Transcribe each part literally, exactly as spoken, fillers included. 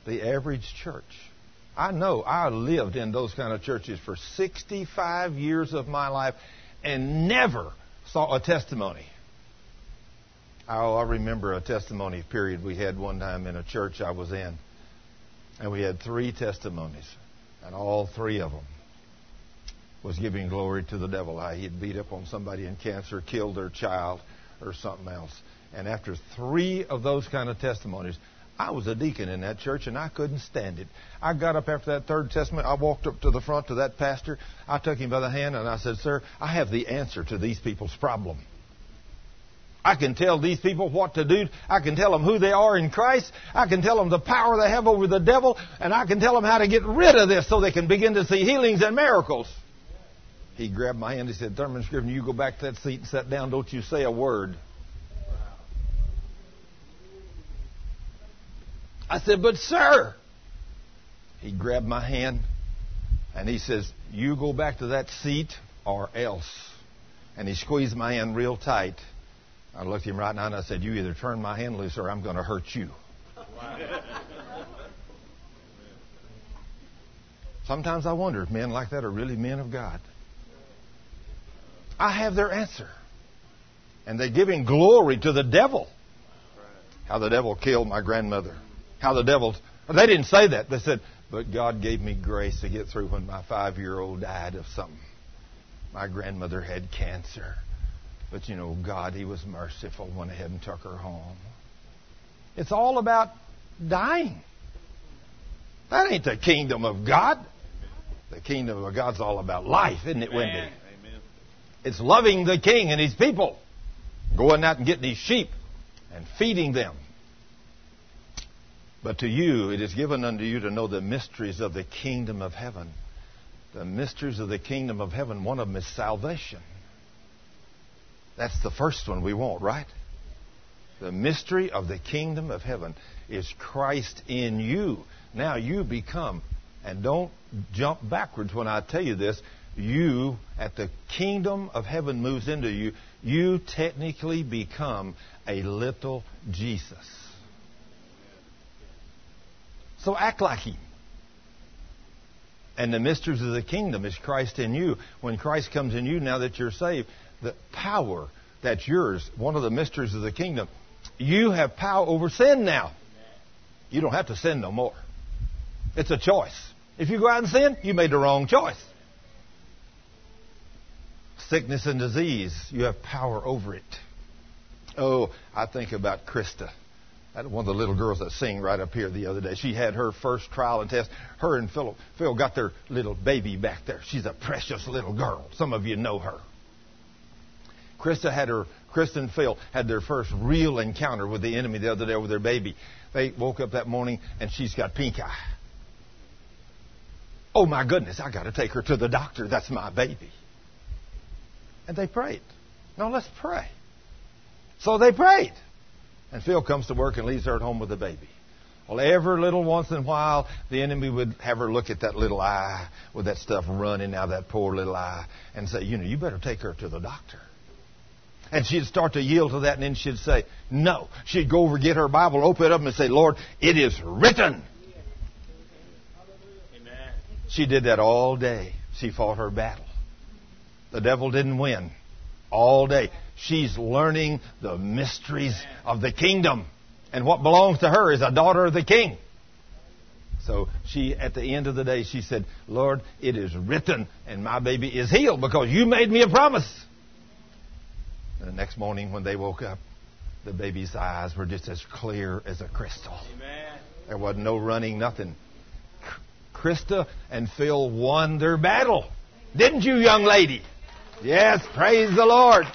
the average church. I know I lived in those kind of churches for sixty-five years of my life and never saw a testimony. Oh, I remember a testimony period we had one time in a church I was in. And we had three testimonies. And all three of them was giving glory to the devil. How he had beat up on somebody in cancer, killed their child, or something else. And after three of those kind of testimonies, I was a deacon in that church, and I couldn't stand it. I got up after that third testimony. I walked up to the front to that pastor. I took him by the hand, and I said, "Sir, I have the answer to these people's problem. I can tell these people what to do. I can tell them who they are in Christ. I can tell them the power they have over the devil, and I can tell them how to get rid of this so they can begin to see healings and miracles." He grabbed my hand and he said, "Thurman Scrivener, you go back to that seat and sit down. Don't you say a word." I said, "But sir," he grabbed my hand and he says, "You go back to that seat or else." And he squeezed my hand real tight. I looked him right in the eye and I said, "You either turn my hand loose or I'm going to hurt you." Wow. Sometimes I wonder if men like that are really men of God. I have their answer. And they're giving glory to the devil. How the devil killed my grandmother. How the devil... They didn't say that. They said, "But God gave me grace to get through when my five-year-old died of something. My grandmother had cancer. But, you know, God, He was merciful, went ahead and took her home." It's all about dying. That ain't the kingdom of God. The kingdom of God's all about life, isn't it, Wendy? Amen. It's loving the King and His people. Going out and getting His sheep and feeding them. But to you, it is given unto you to know the mysteries of the kingdom of heaven. The mysteries of the kingdom of heaven, one of them is salvation. That's the first one we want, right? The mystery of the kingdom of heaven is Christ in you. Now you become, and don't jump backwards when I tell you this, you, at the kingdom of heaven moves into you, you technically become a little Jesus. So act like Him. And the mysteries of the kingdom is Christ in you. When Christ comes in you, now that you're saved, the power that's yours, one of the mysteries of the kingdom, you have power over sin now. You don't have to sin no more. It's a choice. If you go out and sin, you made the wrong choice. Sickness and disease, you have power over it. Oh, I think about Krista. One of the little girls that sing right up here the other day. She had her first trial and test. Her and Phil, Phil got their little baby back there. She's a precious little girl. Some of you know her. Krista had her, Krista and Phil had their first real encounter with the enemy the other day with their baby. They woke up that morning and she's got pink eye. Oh my goodness, I got to take her to the doctor. That's my baby. And they prayed. No, let's pray. So they prayed. And Phil comes to work and leaves her at home with the baby. Well, every little once in a while, the enemy would have her look at that little eye with that stuff running out of that poor little eye and say, you know, you better take her to the doctor. And she'd start to yield to that, and then she'd say, no. She'd go over, get her Bible, open it up, and say, Lord, it is written. Amen. She did that all day. She fought her battle. The devil didn't win all day. She's learning the mysteries of the kingdom. And what belongs to her is a daughter of the King. So she, at the end of the day, she said, Lord, it is written, and my baby is healed because you made me a promise. And the next morning when they woke up, the baby's eyes were just as clear as a crystal. Amen. There wasn't no running, nothing. Krista and Phil won their battle. Didn't you, young lady? Yes, praise the Lord.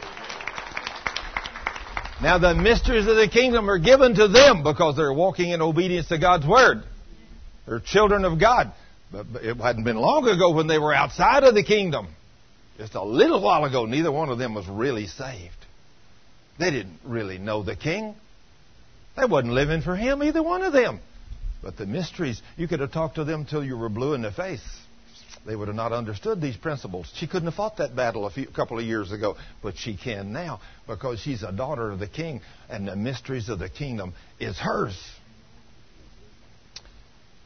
Now the mysteries of the kingdom are given to them because they're walking in obedience to God's Word. They're children of God. But it hadn't been long ago when they were outside of the kingdom. Just a little while ago, neither one of them was really saved. They didn't really know the King. They wasn't living for Him, either one of them. But the mysteries, you could have talked to them till you were blue in the face. They would have not understood these principles. She couldn't have fought that battle a, few, a couple of years ago, but she can now because she's a daughter of the King, and the mysteries of the kingdom is hers.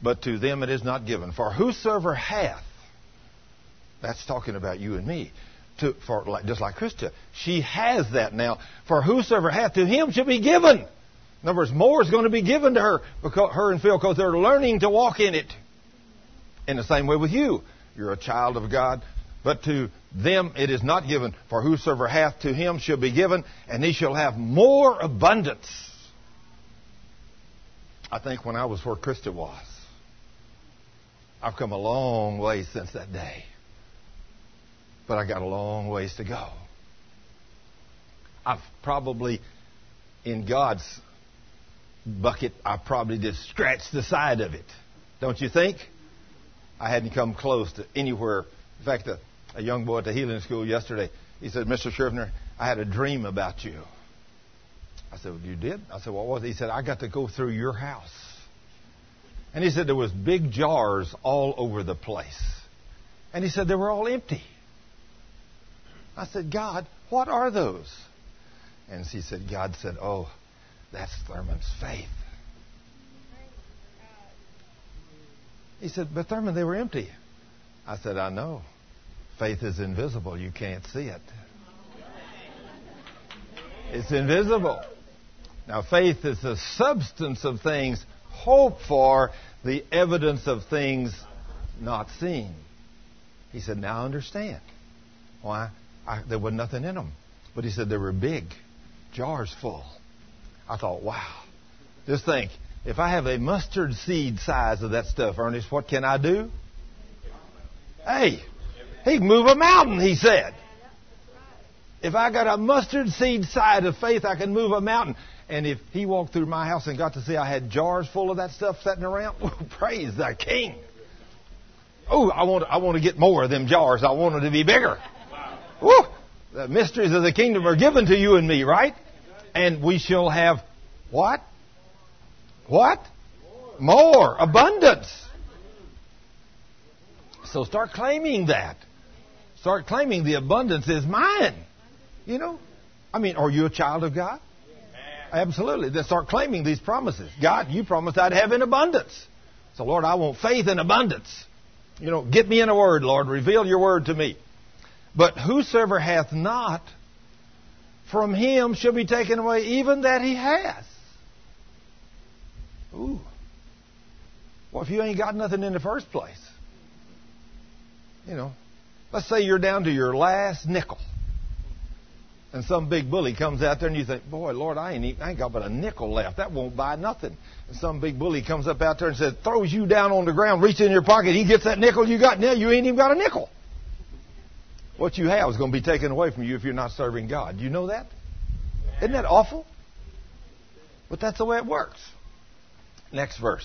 but to them it is not given. For whosoever hath, that's talking about you and me, to, for like, just like Krista, she has that now. For whosoever hath, to him shall be given. In other words, more is going to be given to her, because her and Phil, because they're learning to walk in it. In the same way with you. You're a child of God. But to them it is not given. For whosoever hath, to him shall be given, and he shall have more abundance. I think when I was where Krista was, I've come a long way since that day. But I got a long ways to go. I've probably, in God's bucket, I probably just scratched the side of it. Don't you think? I hadn't come close to anywhere. In fact, a, a young boy at the healing school yesterday, he said, Mister Scrivener, I had a dream about you. I said, well, you did? I said, what was it? He said, I got to go through your house. And he said there was big jars all over the place. And he said they were all empty. I said, God, what are those? And he said, God said, oh, that's Thurman's faith. He said, but Thurman, they were empty. I said, I know. Faith is invisible. You can't see it. It's invisible. Now, faith is the substance of things hoped for, the evidence of things not seen. He said, now I understand. Why? I, there was nothing in them. But he said they were big, jars full. I thought, wow. Just think, if I have a mustard seed size of that stuff, Ernest, what can I do? Hey, he can move a mountain, he said. If I got a mustard seed size of faith, I can move a mountain. And if he walked through my house and got to see I had jars full of that stuff sitting around, oh, praise the King. Oh, I want, I want to get more of them jars. I want them to be bigger. Woo! The mysteries of the kingdom are given to you and me, right? And we shall have what? What? More. Abundance. So start claiming that. Start claiming the abundance is mine. You know? I mean, are you a child of God? Absolutely. Then start claiming these promises. God, you promised I'd have in abundance. So, Lord, I want faith in abundance. You know, get me in a word, Lord. Reveal your word to me. But whosoever hath not, from him shall be taken away even that he has. Ooh. Well, if you ain't got nothing in the first place, you know, let's say you're down to your last nickel. And some big bully comes out there and you think, boy, Lord, I ain't, even, I ain't got but a nickel left. That won't buy nothing. And some big bully comes up out there and says, throws you down on the ground, reaches in your pocket. He gets that nickel you got. Now you ain't even got a nickel. What you have is going to be taken away from you if you're not serving God. Do you know that? Isn't that awful? But that's the way it works. Next verse.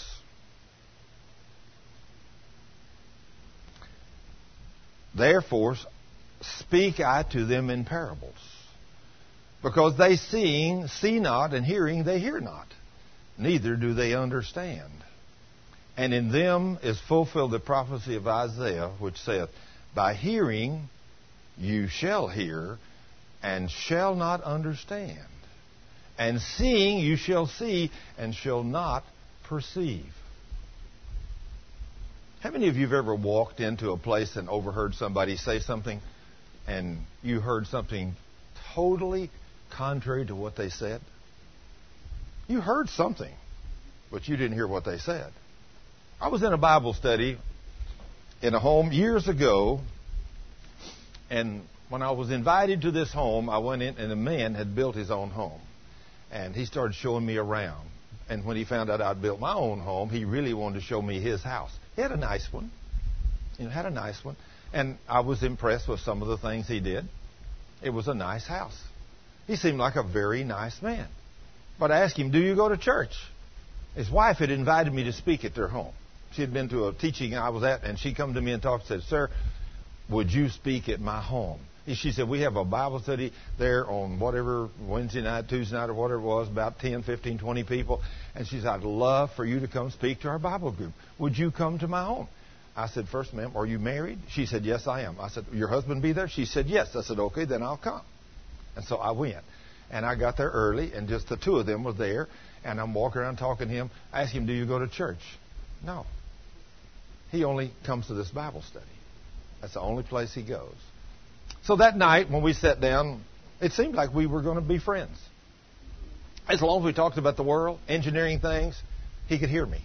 Therefore, speak I to them in parables, because they seeing see not, and hearing they hear not, neither do they understand. And in them is fulfilled the prophecy of Isaiah, which saith, by hearing you shall hear, and shall not understand. And seeing you shall see, and shall not perceive. How many of you have ever walked into a place and overheard somebody say something, and you heard something totally contrary to what they said? You heard something, but you didn't hear what they said. I was in a Bible study in a home years ago, and when I was invited to this home, I went in, and a man had built his own home. And he started showing me around. And when he found out I'd built my own home, he really wanted to show me his house. He had a nice one. You know, had a nice one. And I was impressed with some of the things he did. It was a nice house. He seemed like a very nice man. But I asked him, do you go to church? His wife had invited me to speak at their home. She had been to a teaching I was at, and she come to me and talked and said, sir, would you speak at my home? She said, we have a Bible study there on whatever, Wednesday night, Tuesday night, or whatever it was, about ten, fifteen, twenty people. And she said, I'd love for you to come speak to our Bible group. Would you come to my home? I said, first, ma'am, are you married? She said, yes, I am. I said, your husband be there? She said, yes. I said, okay, then I'll come. And so I went. And I got there early, and just the two of them were there. And I'm walking around talking to him. I asked him, do you go to church? No. he only comes to this Bible study. That's the only place he goes. So that night when we sat down, it seemed like we were going to be friends. As long as we talked about the world, engineering things, he could hear me.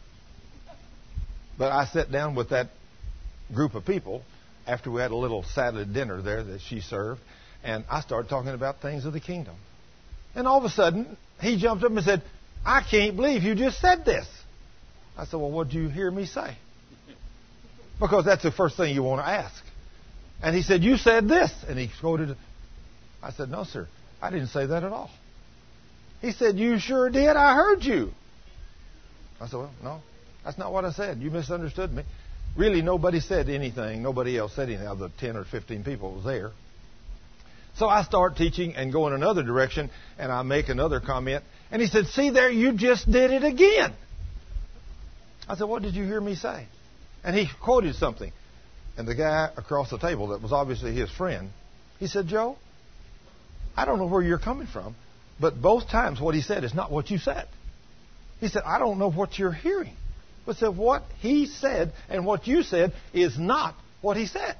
But I sat down with that group of people after we had a little Saturday dinner there that she served, and I started talking about things of the kingdom. And all of a sudden, he jumped up and said, I can't believe you just said this. I said, well, what did you hear me say? Because that's the first thing you want to ask. And he said, you said this. And he quoted it. I said, no, sir, I didn't say that at all. He said, you sure did. I heard you. I said, well, no, that's not what I said. You misunderstood me. Really, nobody said anything. Nobody else said anything other than ten or fifteen people was there. So I start teaching and go in another direction, and I make another comment. And he said, see there, you just did it again. I said, what did you hear me say? And he quoted something. And the guy across the table that was obviously his friend, he said, Joe, I don't know where you're coming from, but both times what he said is not what you said. He said, I don't know what you're hearing. But said, what he said and what you said is not what he said.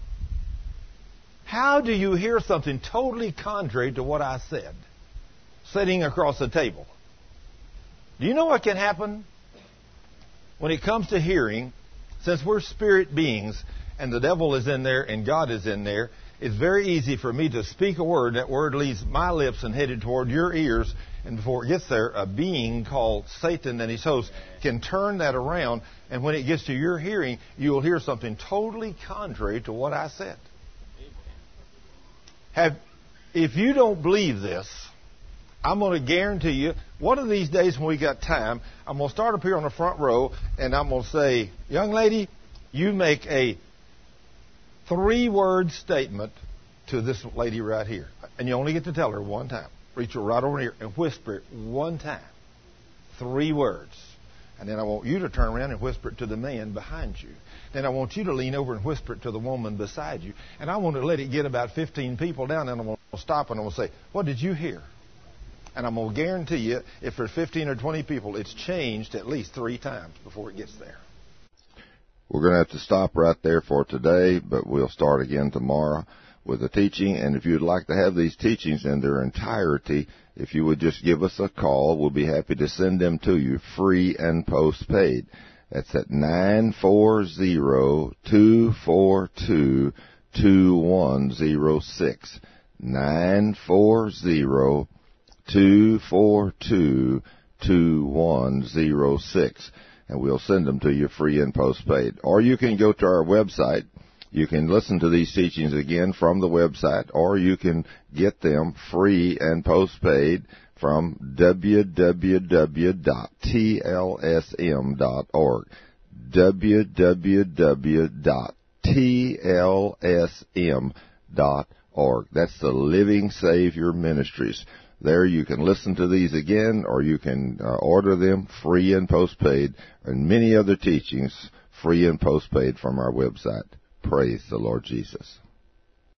How do you hear something totally contrary to what I said, sitting across the table? Do you know what can happen when it comes to hearing? Since we're spirit beings and the devil is in there and God is in there, it's very easy for me to speak a word. That word leaves my lips and headed toward your ears. And before it gets there, a being called Satan and his host can turn that around. And when it gets to your hearing, you will hear something totally contrary to what I said. Have, if you don't believe this, I'm going to guarantee you, one of these days when we got time, I'm going to start up here on the front row, and I'm going to say, young lady, you make a three-word statement to this lady right here. And you only get to tell her one time. Reach her right over here and whisper it one time. Three words. And then I want you to turn around and whisper it to the man behind you. Then I want you to lean over and whisper it to the woman beside you. And I want to let it get about fifteen people down, and I'm going to stop and I'm going to say, what did you hear? And I'm going to guarantee you, if there's fifteen or twenty people, it's changed at least three times before it gets there. We're going to have to stop right there for today, but we'll start again tomorrow with the teaching. And if you'd like to have these teachings in their entirety, if you would just give us a call, we'll be happy to send them to you free and postpaid. That's at nine four zero, two four two, two one zero six. nine four zero, two four two, two one zero six. And we'll send them to you free and postpaid. Or you can go to our website. You can listen to these teachings again from the website, or you can get them free and postpaid from w w w dot t l s m dot org. w w w dot t l s m dot org. That's the Living Savior Ministries. There you can listen to these again, or you can uh, order them free and postpaid, and many other teachings free and postpaid from our website. Praise the Lord Jesus.